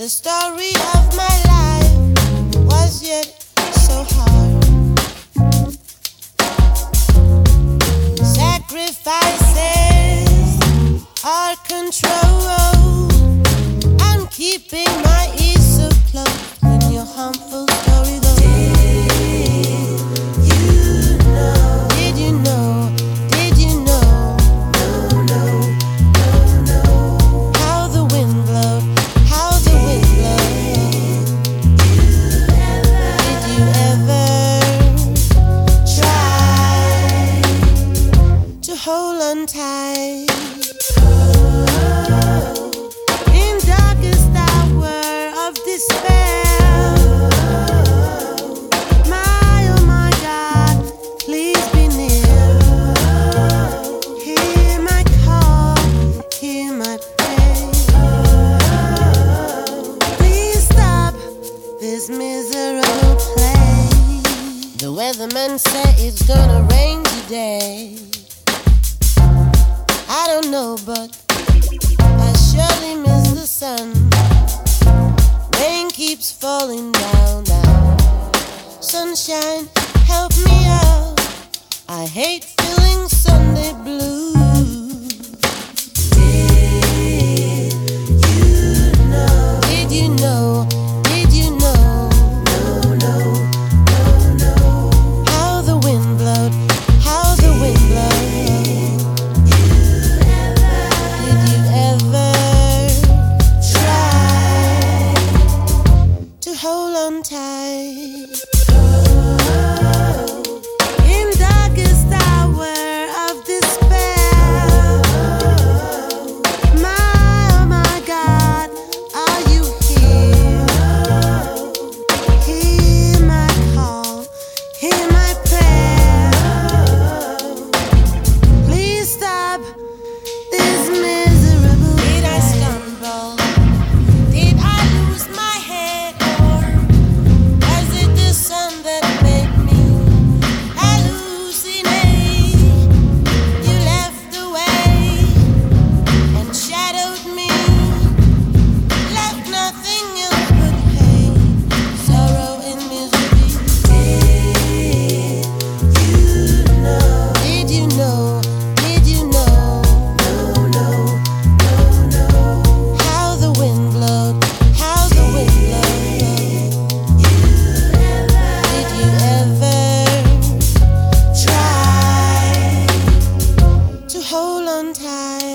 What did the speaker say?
The story of my life was yet so hard. Sacrifices are control. I'm keeping my ears so closed when your harmful story goes. Did you know? Did you know? No, no, no, no. How the wind blowed, how the wind blowed. Did you ever try to hold on tight? In darkest hour of despair, oh my God, please be near. Hear my call, hear my prayer. Please stop this miserable play. The weatherman said it's gonna rain today. I don't know, but I surely miss the sun. Rain keeps falling down now. Sunshine, help me out. I hate feeling Sunday blue. Did you know? Did you know? No, no, no, no. How the wind blowed, how the wind blowed. Did you ever try to hold on tight? In darkest hour of despair, oh my God, are you here? Hear my call, hear my prayer. Please stop this miserable. Did I stumble? Did I lose my head? Or was it the sun that made me hallucinate? You left away and shadowed me, left nothing else but hate, sorrow and misery. Did you know? Did you know? No, no, no, no. How the wind blowed, how the wind blowed. Did you ever try to hold on tight?